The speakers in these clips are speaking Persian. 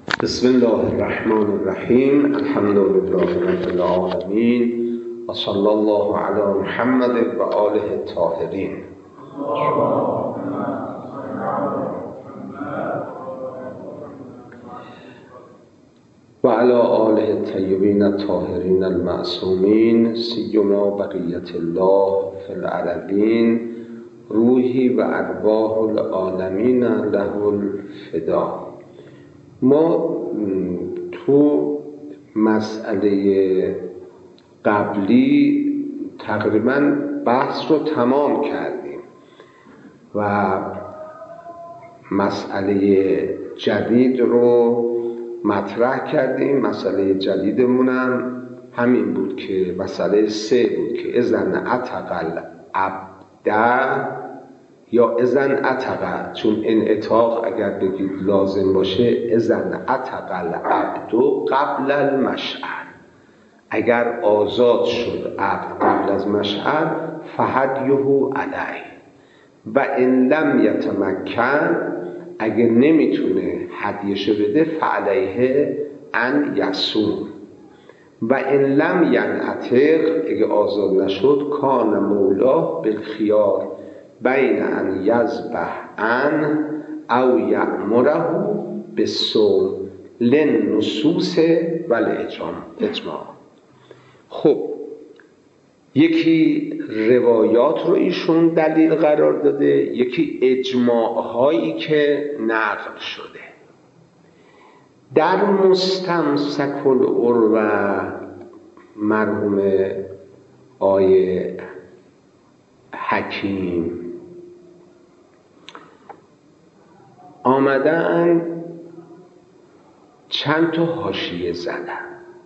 بسم الله الرحمن الرحیم. الحمد لله رب العالمین و صلی الله علی محمد و آله الطاهرین. و علی آله الطیبین الطاهرین المعصومین سیما بقیة الله فی الارضین روحی و ارواح العالمین له الفدا. ما تو مسئله قبلی تقریبا بحث رو تمام کردیم و مسئله جدید رو مطرح کردیم. مسئله جدیدمونم همین بود که مسئله 3 بود که اذن عتق العبد یا اذن عتق، چون انعتاق اگر بگید لازم باشه اذن عتق العبد قبل المشعر، اگر آزاد شد عبد قبل از مشعر فهدیه علیه و ان لم یتمکن، اگر نمیتونه هدیه‌شو بده فعلیه ان یصوم و ان لم ینعتق، اگه آزاد نشد کان مولاه بالخیار بین ان یذبح عن او یأمره بالصوم للنصوص و الاجماع. خب یکی روایات رو ایشون دلیل قرار داده، یکی اجماع هایی که نقل شده. در مستمسک العروة مرحوم آیه حکیم آمدن چند تا حاشیه زدن.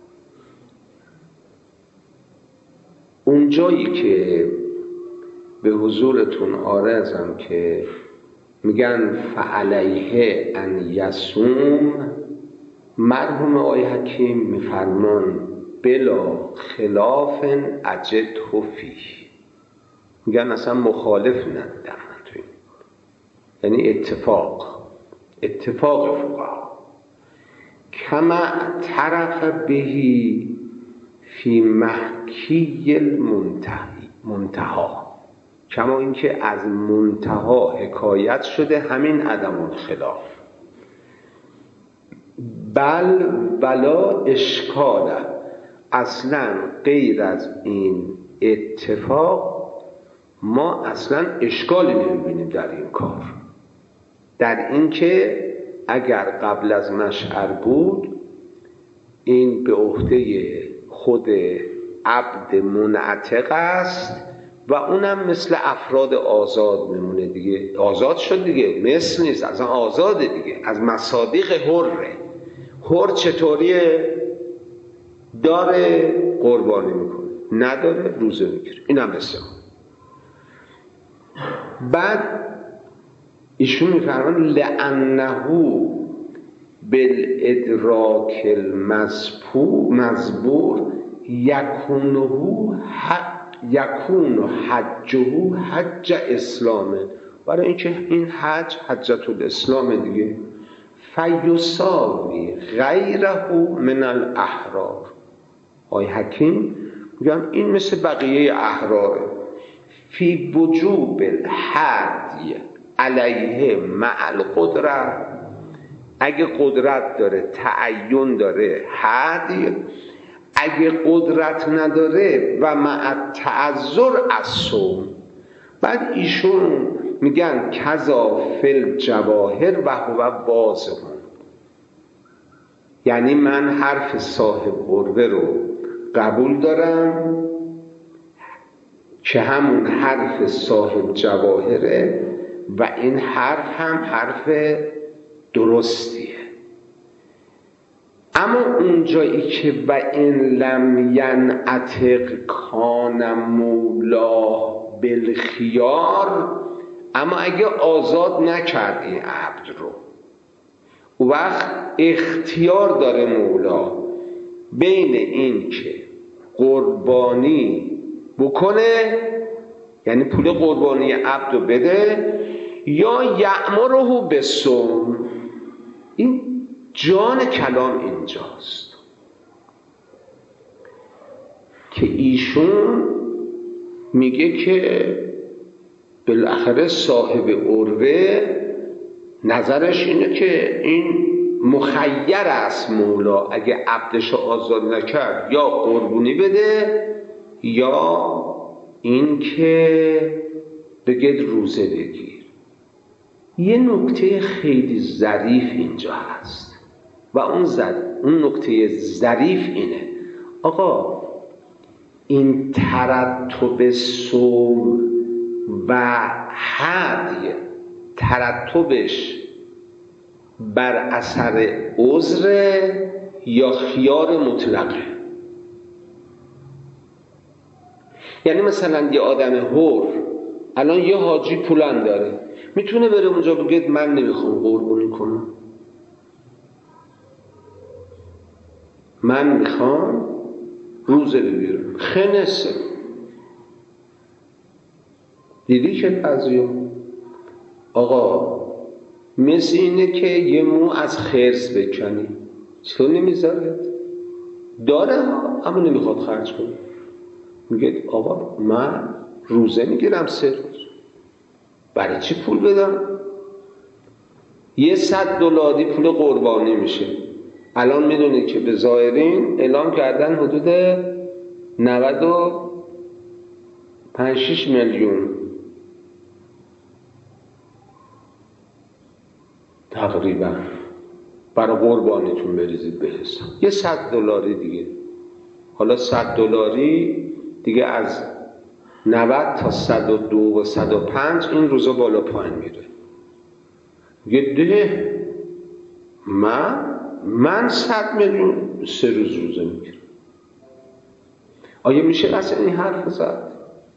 اونجایی که به حضورتون عارضم که میگن فعلیه ان یصوم، مرحوم آیه حکیم میفرمان بلا خلاف اجده فیه، میگن اصلا مخالف ندارن توی، یعنی اتفاق فقها کما طرف بهی فی محکی المنتها، کما اینکه از منتها حکایت شده همین عدم الخلاف. بل ولا اشکال، اصلا غیر از این اتفاق ما اصلا اشکالی نمیبینیم در این کار، در این که اگر قبل از مشعر بود این به عهده خود عبد منعتق است و اونم مثل افراد آزاد میمونه دیگه، آزاد شد دیگه، مثل نیست اصلا، آزاده دیگه، از مصادیق حره. حر چطوریه؟ داره قربانی میکنه، نداره روزه میگیره، این هم مثل. بعد ایشون میفرمان لأنه بالادراک المزبور یکون حجه حج اسلامه، برای اینکه این حج حجت الاسلام دیگه. فیساوی غیره من الاحرار، آی حکیم میگم این مثل بقیه احراره. فی وجوب الحدی علیه مع القدرت، اگه قدرت داره تعین داره حدی، اگه قدرت نداره و مع تعذر الصوم. بعد ایشون میگن کذا فی الجواهر و هو واضح، یعنی من حرف صاحب عروه رو قبول دارم که همون حرف صاحب جواهره و این حرف هم حرف درستیه. اما اونجایی که و این لم ینعتق کان مولاه بالخیار، اما اگه آزاد نکرد این عبد رو، اون وقت اختیار داره مولا بین این که قربانی بکنه، یعنی پول قربانی عبد رو بده، یا یأمره بالصوم، این جان کلام اینجاست که ایشون میگه که بالاخره صاحب عروه نظرش اینه که این مخیر است مولا، اگه عبدش آزاد نکرد یا قربونی بده یا این که بگید روزه بگیر. یه نکته خیلی ظریف اینجا هست و اون نکته ظریف اینه آقا، این ترتب صوم و هدی ترتبش بر اثر عذر یا خیار مطلقه؟ یعنی مثلا یه آدم حر الان یه حاجی پولن داره، میتونه بره اونجا بگه من نمیخوام قربونی کنم، من میخوام روزه بگیرم، خنسه. دیدی که قضیه آقا مثل اینه که یه مو از خرس بکنی، چطور نمیذاره؟ داره اما نمیخواد خرج کنه. میگه آقا من روزه میگیرم 3 روز، برای چی پول بدم؟ $100 پول قربانی میشه. الان میدونید که به زائرین اعلام کردن حدود 95-6 میلیون تقریبا برای قربانیتون بریزید به حساب. یه $100 دیگه. حالا $100 دیگه از 90 تا 102 و 105 این روزا بالا پایین میره. یه ده من 100 میلیون 3 روز روزه میگیرم. آیا میشه اصلا این حرف زد؟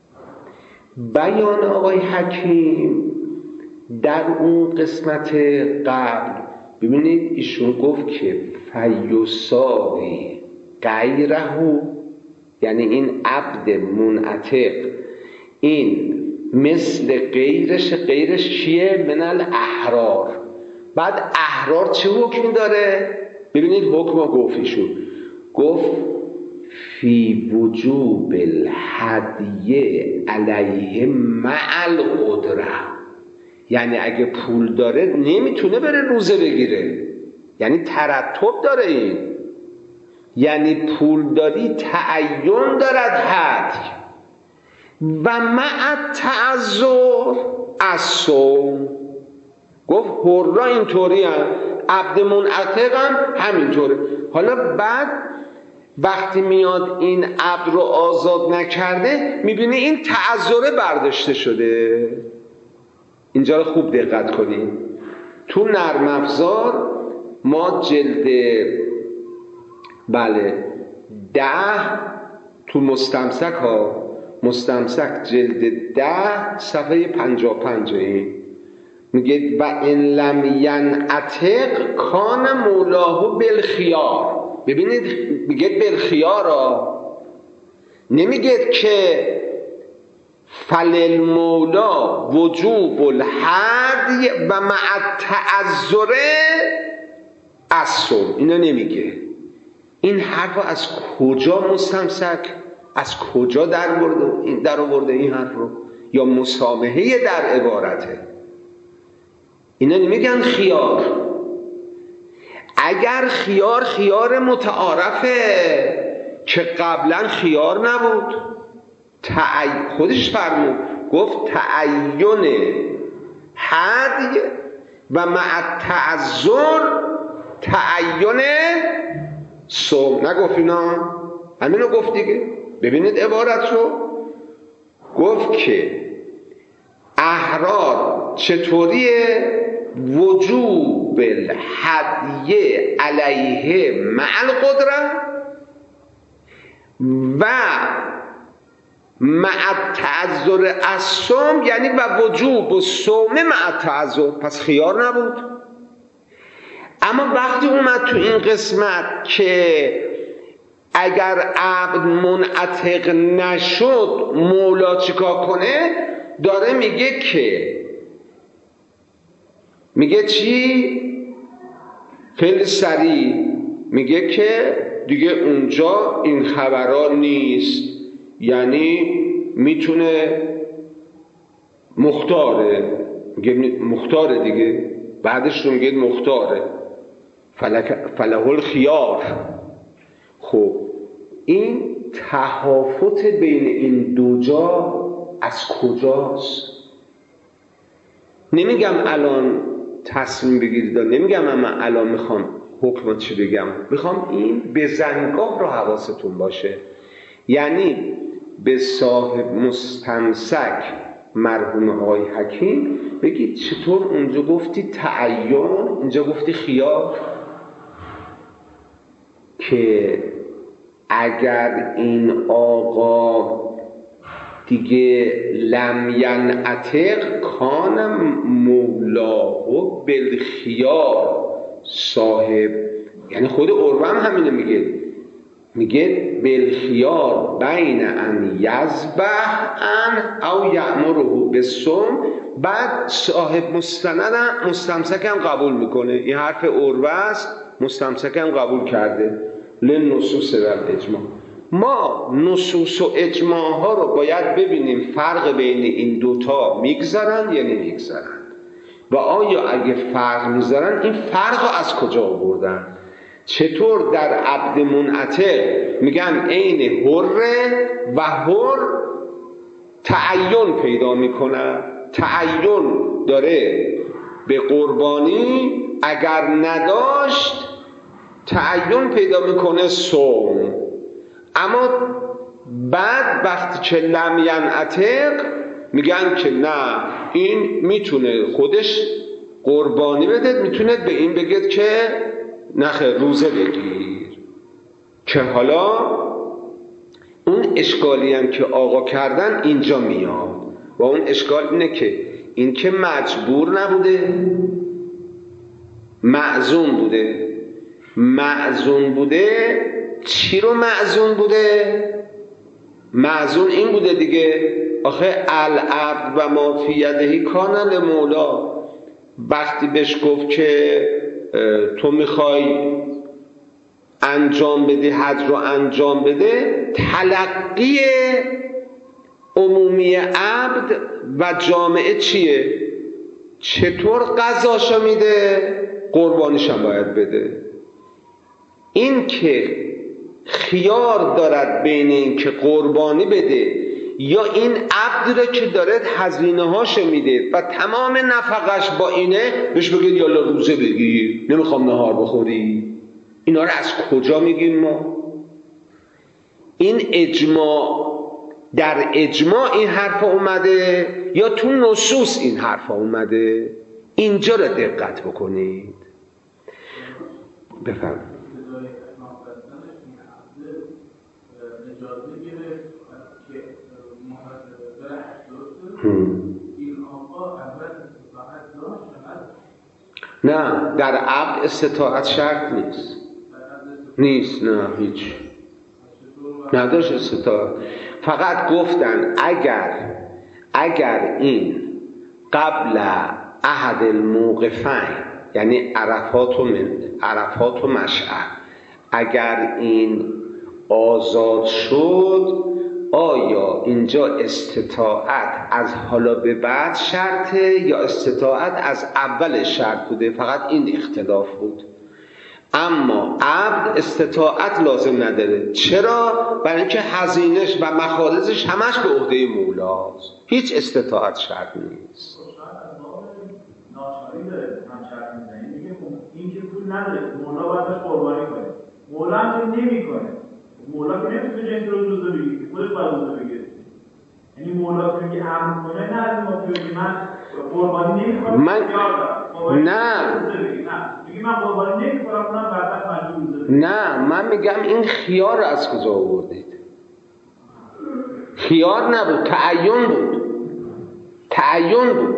بیان آقای حکیم در اون قسمت قبل ببینید ایشون گفت که فیساوی غیره، یعنی این عبد منعتق این مثل غیرش چیه؟ من الاحرار. بعد احرار چه حکمی داره؟ ببینید حکم گفتیشون گفت فی وجوب الهدیه علیه مع القدره، یعنی اگه پول داره نمیتونه بره روزه بگیره، یعنی ترتب داره این، یعنی پول داری تعین دارد هدی و مع تعذر الصوم. گفت حرا اینطوری هم، عبد منعتق هم همینطوره. حالا بعد وقتی میاد این عبد رو آزاد نکرده میبینی این تعذره برداشته شده. اینجا رو خوب دقت کنید. تو نرم افزار ما جلد 10 تو مستمسک جلد 10 صفحه 55 میگه و ان لم ینعتق کان مولاه بالخیار. ببینید میگه بالخیار، نمیگه که فللمولا وجوب الهدی و مع التعذر الصوم. اینا نمیگه. این حرف از کجا مستمسک، از کجا در آورده این حرف رو؟ یا مسامحه در عبارته. اینا نمیگن خیار. اگر خیار متعارفه که قبلا خیار نبود، خودش فرمود گفت تعین هدی و مع تعذر تعین صوم. نگفت اینا؟ همینو گفت دیگه. ببینید عبارت رو گفت که احرار چطوریه؟ وجوب الهدیه علیه مع القدره و مع التعذر الصوم، یعنی و وجوب الصوم مع التعذر. پس خیار نبود. اما وقتی اومد تو این قسمت که اگر عبد منعتق نشد مولا چیکار کنه، داره میگه چی؟ خیلی سریع میگه که دیگه اونجا این خبرها نیست، یعنی میتونه مختاره، میگه مختاره دیگه، بعدش رو میگه مختاره، فله الخیار. خب این تهافت بین این دو جا از کجاست؟ نمیگم الان تصمیم بگیرید، نمیگم من الان میخوام حکم چی بگم، میخوام این بزنگاه رو حواستون باشه. یعنی به صاحب مستمسک مرحوم آقای حکیم بگید چطور اونجا گفتی تعین، اینجا گفتی خیار، که اگر این آقا دیگه لم ینعتق کان مولاه بالخیار صاحب، یعنی خود عروه هم همینه میگه بالخیار بین ان یذبح ان او یأمره بالصوم. بعد صاحب مستمسک هم قبول میکنه، این حرف عروه است، مستمسک هم قبول کرده لنصوص و اجماع. ما نصوص و اجماع ها رو باید ببینیم فرق بین این دوتا میگذارن یا نمیگذارن، و آیا اگه فرق میذارن این فرق رو از کجا آوردن. چطور در عبد منعتق میگن عین حره و حر تعین پیدا میکنن، تعین داره به قربانی، اگر نداشت تعین پیدا میکنه صوم. اما بعد وقتی که لم ینعتق میگن که نه، این میتونه خودش قربانی بده، میتونه به این بگید که نخیر روزه بگیر. که حالا اون اشکالی هم که آقا کردن اینجا میاد، و اون اشکال اینه که این که مجبور نبوده، معزوم بوده. معزوم بوده، چی رو معزوم بوده؟ معزوم این بوده دیگه، آخه العبد و ما فی یده کان لمولا. وقتی بهش گفت که تو میخوای انجام بدی، حج رو انجام بده، تلقی عمومی عبد و جامعه چیه؟ چطور قضاشو میده؟ قربانیش هم باید بده. این که خیار دارد بین این که قربانی بده یا این عبد رو که دارد هزینه هاشو میده و تمام نفقش با اینه، بهش بگید یالا روزه بگیر، نمیخوام نهار بخوری. اینا رو از کجا میگیم ما؟ این اجماع، در اجماع این حرف اومده یا تو نصوص این حرف اومده؟ اینجا رو دقت بکنید. بفرمایید. نه، در عبد استطاعت شرط نیست، نه هیچ نداشت استطاعت. فقط گفتن اگر این قبل احد الموقفین، یعنی عرفات و مشعر، اگر این آزاد شد، آیا اینجا استطاعت از حالا به بعد شرطه یا استطاعت از اول شرط بوده؟ فقط این اختلاف بود. اما عبد استطاعت لازم نداره. چرا؟ برای اینکه هزینه‌اش و مخارجش همش به عهده مولاست، هیچ استطاعت شرط نیست. این که پول نداره، مولا باید باش قربانی کنه، مولا هم نمی‌کنه. مولا که نمیتونه جنس رو روزه بگیره، خودش باید روزه بگیره. یعنی مولا که میگه امر کنه، نه از ما که من قربانی نمی‌کنم، نه میگه من قربانی نمی‌کنم، اونم بعدا مجبور روزه بگیره. نه، من میگم این خیار از کجا آوردید؟ خیار نبود، تعین بود.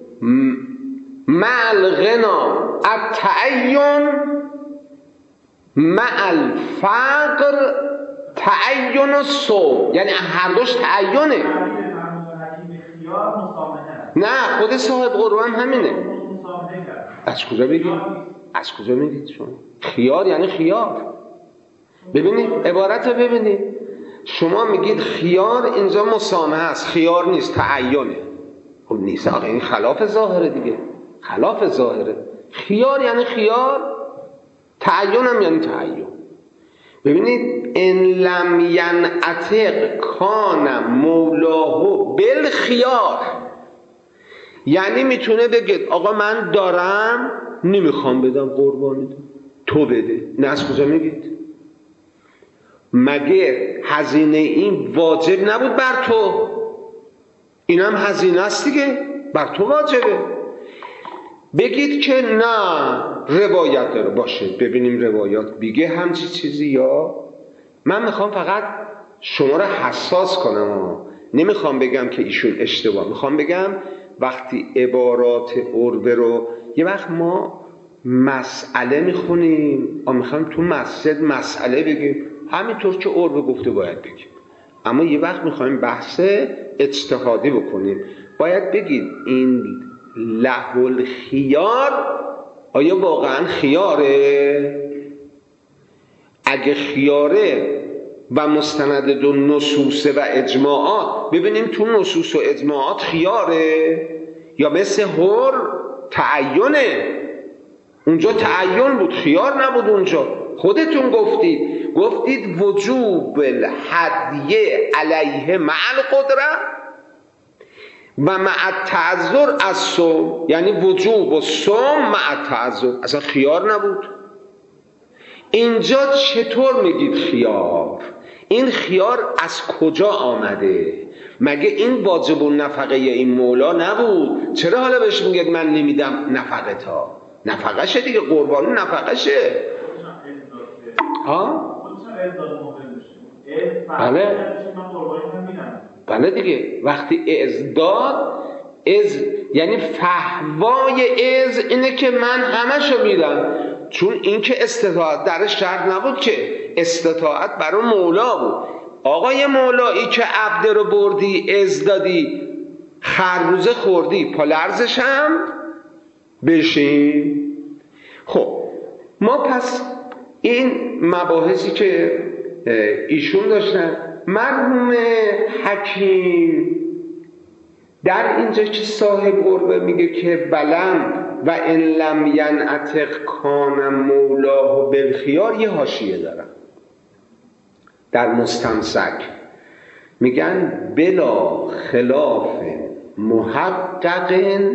مع الغنا التعین مع الفقر تعین الصوم، یعنی هر دوش تعینه. نه، خود صاحب قربان همینه. از کجا بگیم؟ از کجا میگید شما؟ خیار یعنی خیار. ببینید عبارت رو ببینید، شما میگید خیار اینجا مسامحه است، خیار نیست، تعینه. خب نیست آقا، این خلاف ظاهره دیگه، خلاف ظاهره. خیار یعنی خیار، تعین هم یعنی تعین. ببینید ان لم ینعتق کان مولاه بالخیار، یعنی میتونه بگید آقا من دارم نمیخوام بدم قربانی، تو بده. نه از کجا میگید؟ مگه هزینه این واجب نبود بر تو؟ اینم هزینه است دیگه، بر تو واجبه. بگید که نه روایت داره، باشه ببینیم روایات بیگه همچی چیزی، یا من میخوام فقط شما رو حساس کنم، نمیخوام بگم که ایشون اشتباه، میخوام بگم وقتی عبارات عربه رو یه وقت ما مسئله میخونیم، میخوام تو مسجد مسئله بگیم همینطور که عربه گفته باید بگیم، اما یه وقت میخوایم بحث اجتهادی بکنیم، باید بگید این له الخیار آیا واقعا خیاره؟ اگه خیاره و مستند دو نصوص و اجماعات، ببینیم تو نصوص و اجماعات خیاره یا مثل هر تعینه. اونجا تعین بود، خیار نبود. اونجا خودتون گفتید وجوب الهدیه علیه مع القدره و مع التعذر از صوم، یعنی وجوب و صوم مع التعذر. اصلا خیار نبود. اینجا چطور میگید خیار؟ این خیار از کجا آمده؟ مگه این واجب النفقه این مولا نبود؟ چرا حالا بهش میگید من نمیدم نفقه تا؟ نفقه شه دیگه، قربانی نفقه شه. ها؟ بله دیگه، وقتی ازداد یعنی فهوای اینه که من همشو میدم، چون این که استطاعت درش شرط نبود، که استطاعت برای مولا بود. آقای مولایی که عبد رو بردی ازدادی، خربوزه خوردی، پالرزش هم بشین. خب ما پس این مباحثی که ایشون داشتن، مرحوم حکیم در اینجا که صاحب عربه میگه که بلند و ان لم ینعتق کان مولاه بالخیار، یه حاشیه دارن در مستمسک، میگن بلا خلاف محقق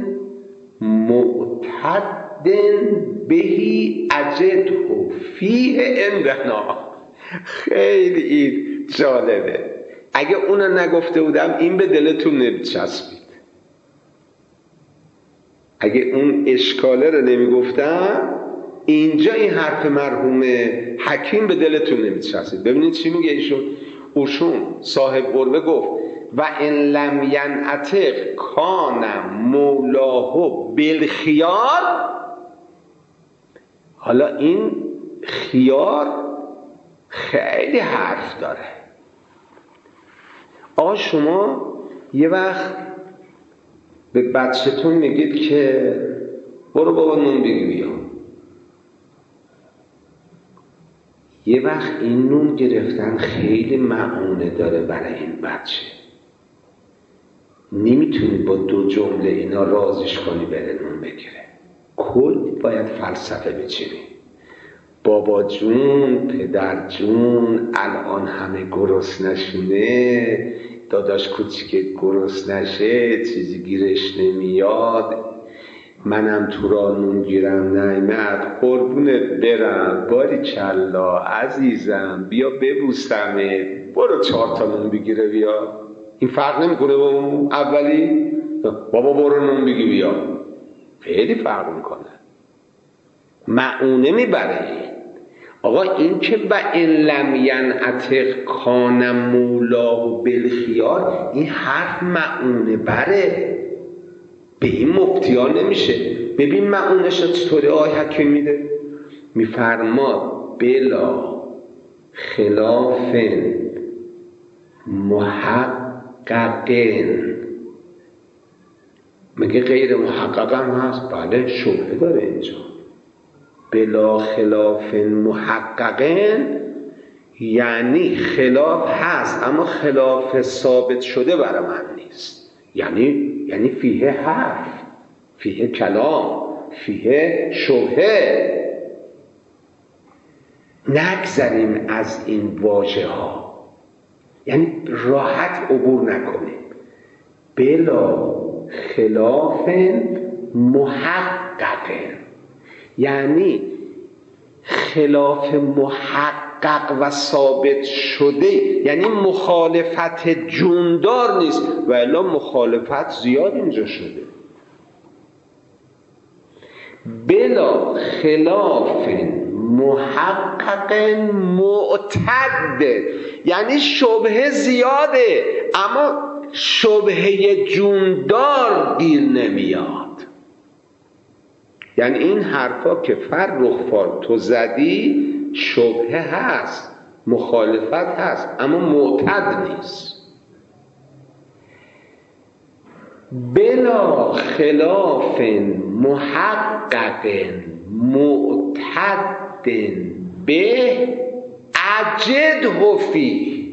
معتد بهی اجده فیه عندنا. خیلی جالبه، اگه اونو نگفته بودم این به دلتون نمیچسبید، اگه اون اشکاله رو نمیگفتم اینجا این حرف مرحوم حکیم به دلتون نمیچسبید. ببینید چی میگه ایشون صاحب قربه گفت و ان لم ینعتق کان مولاه بالخیار. حالا این خیار خیلی حرف داره. آقا شما یه وقت به بچه‌تون میگید که برو بابا نون بگی بیا، یه وقت این نون گرفتن خیلی معونه داره برای این بچه، نمیتونی با دو جمله اینا رازش کنی بره نون بگیره، کل باید فلسفه بچینی. بابا جون، پدر جون، الان همه گرسنشونه، داداش کوچیک گرسنشه، چیزی گیرش نمیاد، منم تو را نون گیرم نیامد، قربونت برم، باریکلا عزیزم، بیا ببوسمت، برو 4 تا نون بگیره بیا. این فرق نمیکنه با اون اولی؟ بابا برو نون بگی بیا، خیلی فرق میکنه، معونه میبره. آقا این که و ان لم ینعتق کان مولاه بالخیار، این حرف معونه بره، به این مفتیان نمیشه. ببین معونش چطوری آیه حکیم میده، میفرماد بلا خلاف محققین. مگه غیر محقق هم هست؟ بله شبهه داره اینجا، بلا خلاف محققن یعنی خلاف هست اما خلاف ثابت شده برای من نیست. یعنی فیه حرف، فیه کلام، فیه شبهه. نگذریم از این واژه ها، یعنی راحت عبور نکنیم. بلا خلاف محقق یعنی خلاف محقق و ثابت شده، یعنی مخالفت جوندار نیست و الا مخالفت زیاد اینجا شده. بلا خلاف محقق معتد یعنی شبهه زیاده اما شبهه جوندار گیر نمیاد. یعنی این حرفا که فرخ تو زدی شبهه هست، مخالفت هست اما معتد نیست. بلا خلاف محقق معتد به اجده فیه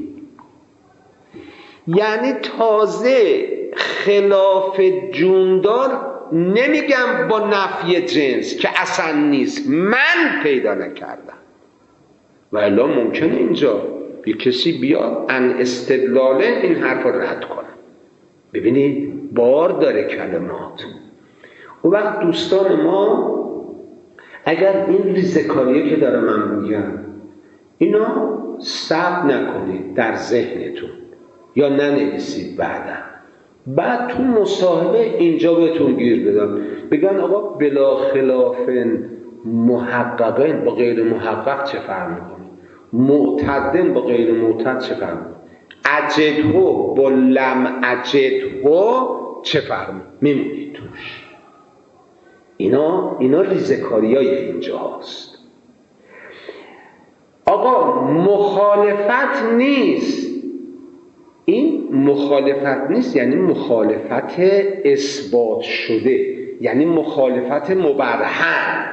یعنی تازه خلاف جوندار نمیگم با نفی جنس که اصلا نیست، من پیدا نکردم. و الا ممکنه اینجا یه کسی بیاد ان استدلاله این حرف رو رد کنه. ببینید بار داره کلمات. و وقت دوستان ما اگر این ریزکاریه که داره من میگم اینا ثبت نکنید در ذهنتون یا ننویسید بعد تو مصاحبه اینجا بهتون گیر بدم بگن آقا بلا خلاف محققین با غیر محقق چه فرق میکنه، معتدن با غیر معتد چه فرق میکنه، اجده با لم اجده چه فرق میمونید توش. اینا ریزکاریای اینجا هست. آقا مخالفت نیست، این مخالفت نیست یعنی مخالفت اثبات شده، یعنی مخالفت مبرهن.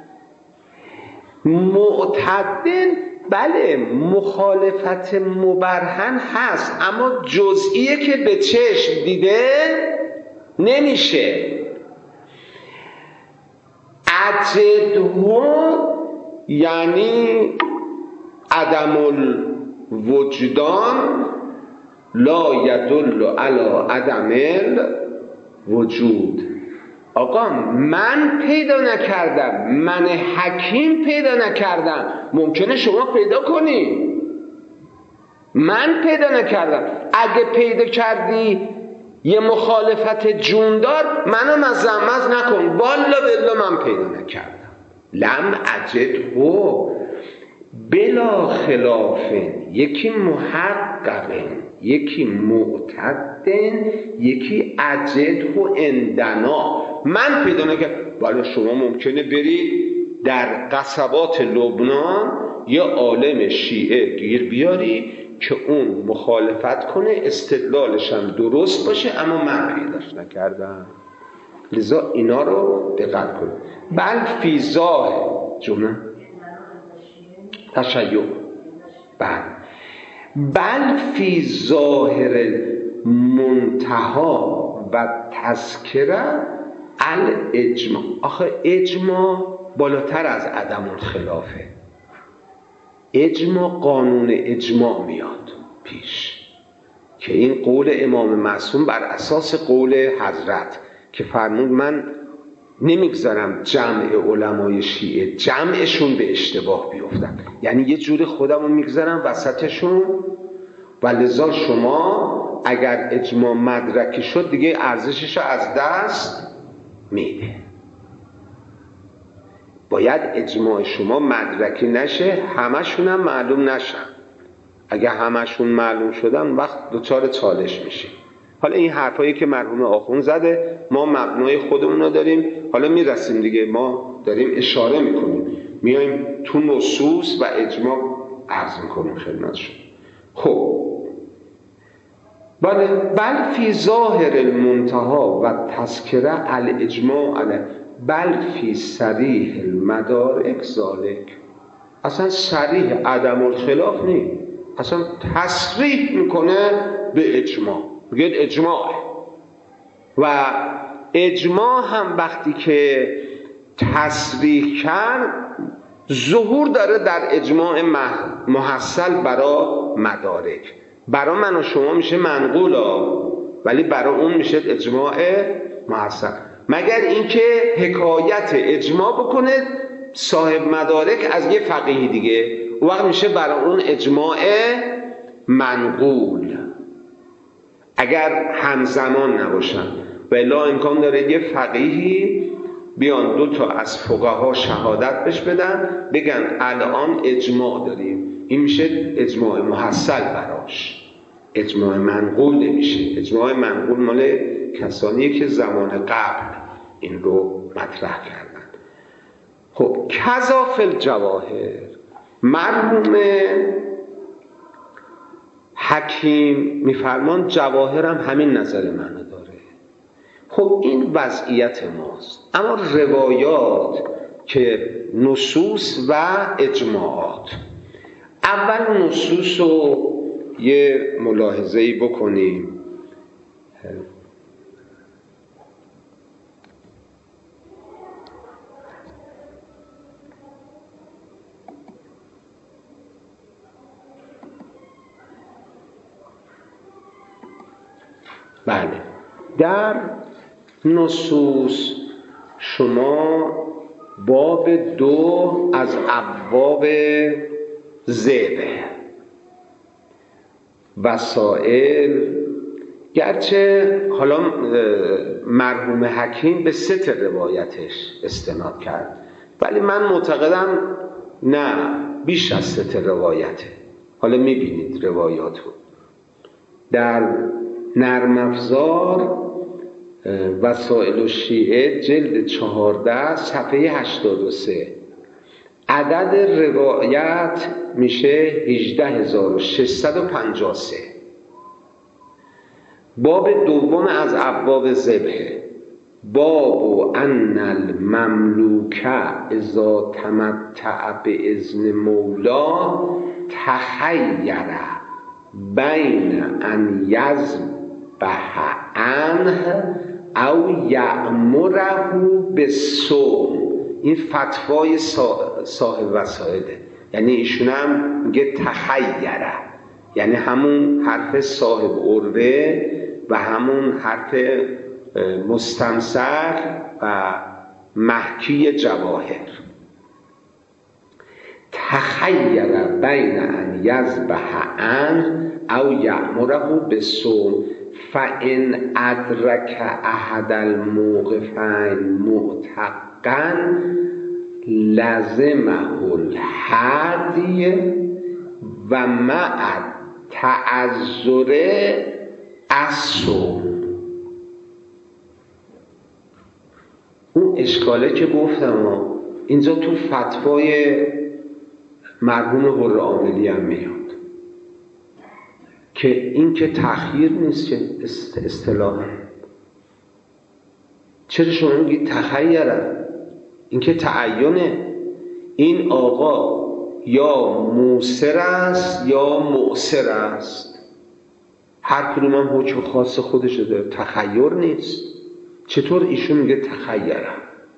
معتدن بله مخالفت مبرهن هست اما جزئیه که به چشم دیده نمیشه. اجده یعنی عدم الوجدان لا یدل علی عدم الوجود. آقا من پیدا نکردم، من حکیم پیدا نکردم، ممکنه شما پیدا کنی. من پیدا نکردم. اگه پیدا کردی یه مخالفت جوندار منو مزمز نکن، والا بالله من پیدا نکردم. لم اجده بلا خلافن، یکی محققن، یکی معتدن، یکی اجده عندنا. من پیدا نکردم. ولی شما ممکنه برید در قصبات لبنان یه عالم شیعه گیر بیاری که اون مخالفت کنه استدلالش هم درست باشه اما من پیداش نکردم. لذا اینا رو دقت کنید. بل فی ظاهر جمله تشیع بل فی ظاهر منتها و تذکره الاجماع. آخه اجماع بالاتر از عدم الخلافه. اجماع قانون اجماع میاد پیش که این قول امام معصوم بر اساس قول حضرت که فرمود من نمیگذارم جمع علمای شیعه جمعشون به اشتباه بیفتن، یعنی یه جور خودم رو میگذارم وسطشون و لذا شما اگر اجماع مدرکی شد دیگه ارزشش رو از دست میده. باید اجماع شما مدرکی نشه، همشون هم معلوم نشن. اگر همشون معلوم شدن وقت دوچار چالش میشه. حالا این حرفایی که مرحوم آخوند زده ما مبنای خودمون رو داریم، حالا میرسیم دیگه، ما داریم اشاره میکنیم، میایم تو نصوص و اجماع عرض میکنیم خدمتشون. خب بل فی ظاهر المنتها و تذکره الاجماع علیه. بل فی صریح المدارک ذالک، اصلا صریح عدم الخلاف نیست، اصلا تصریح میکنه به اجماع، میگه اجماع. و اجماع هم وقتی که تصریح کرد ظهور داره در اجماع محصل برای مدارک. برای من و شما میشه منقول ولی برای اون میشه اجماع محصل، مگر اینکه حکایت اجماع بکنه صاحب مدارک از یه فقیه دیگه، اون وقت میشه برای اون اجماع منقول اگر همزمان نباشن. و الا امکان داره یه فقیهی بیان 2 تا از فقها شهادت بهش بدن بگن الان اجماع داریم، این میشه اجماع محصل براش، اجماع منقول نمیشه. اجماع منقول مال کسانیه که زمان قبل این رو مطرح کردن. خب کذا فی الجواهر، مرحوم حکیم میفرمان جواهر هم همین نظر منو داره. خب این وضعیت ماست. اما روایات که نصوص و اجماعات، اول نصوص رو یه ملاحظه‌ای بکنیم. بله، در نصوص شما باب 2 از ابواب ذبح وسائل، گرچه حالا مرحوم حکیم به 3 روایتش استناد کرد ولی من معتقدم نه بیش از 3 روایته. حالا میبینید روایاتو در نرم افزار وسائل الشیعه جلد 14 صفحه 83 عدد روایت میشه 18653. باب دوم از ابواب ذبح، باب ان المملوک اذا تمتع باذن مولا تخیر بین ان یذبح عنه او یأمره بالصوم. این فتوای صاحب وسائله، یعنی ایشون هم میگه تخیره، یعنی همون حرف صاحب عروه و همون حرف مستمسک و محکی جواهر. تخیر بین ان یذبح عنه او یأمره بالصوم فإن ادرک احد الموقفین معتقا لزمه الهدی و مع تعذر الصوم. اون اشکاله که گفتم اینجا تو فتوای مرحوم حرعاملی هم میاد که این که تأخیر نیست که اصطلاحا. چرا شما میگید تخیره؟ این که تعینه. این آقا یا موسر است یا معسر است، هر کدوم هم حکم خاص خودش داره، تخیر نیست. چطور ایشون میگه تخیره؟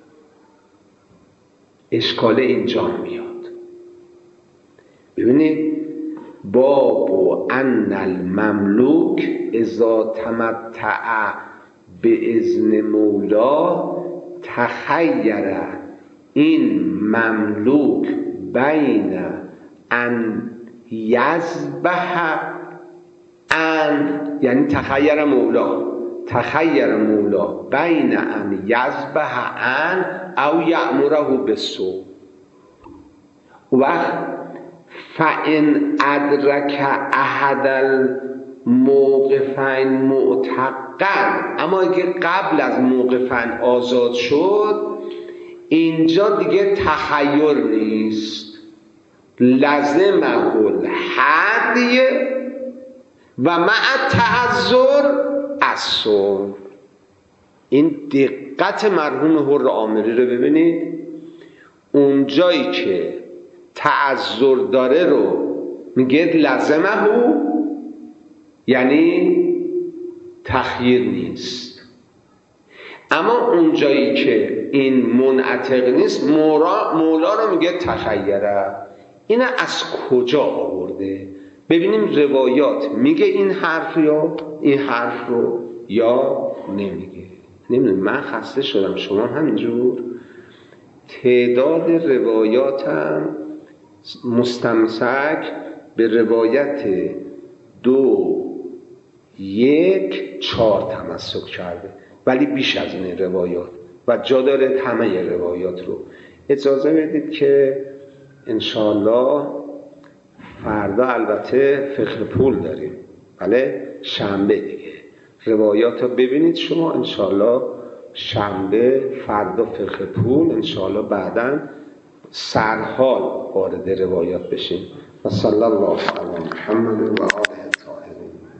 اشکال اینجا میاد. ببینید باب ان المملوک اذا تمتع باذن مولا تخیر، این مملوک بین ان یذبح ان، یعنی تخیر مولا بین ان یذبح ان او یأمره بالصوم. وقت فإن ادرک احد الموقفین معتقا، اما اگه قبل از موقفین آزاد شد اینجا دیگه تخیر نیست، لزمه الهدی و مع تعذر الصوم. این دقت مرحوم حر عامری رو ببینید. اون جایی که تعذر داره رو میگه لازمه، یعنی تخییر نیست. اما اون جایی که این منعتق نیست، مولا رو میگه تخیره. این از کجا آورده؟ ببینیم روایات میگه این حرف یا این حرف رو یا نمیگه. نمیدونم، من خسته شدم، شما همینجور. تعداد روایاتم مستمسک به روایت 2:1:4 تمسک کرده، ولی بیش از این روایات و جا داره همه روایات رو. اجازه بدید که انشاءالله فردا البته فقه پول داریم، بله شنبه دیگه روایات رو ببینید شما انشاءالله. شنبه فردا فقه پول، انشاءالله بعداً سرحال وارد روایات بشیم. و صلی الله علی محمد و آله.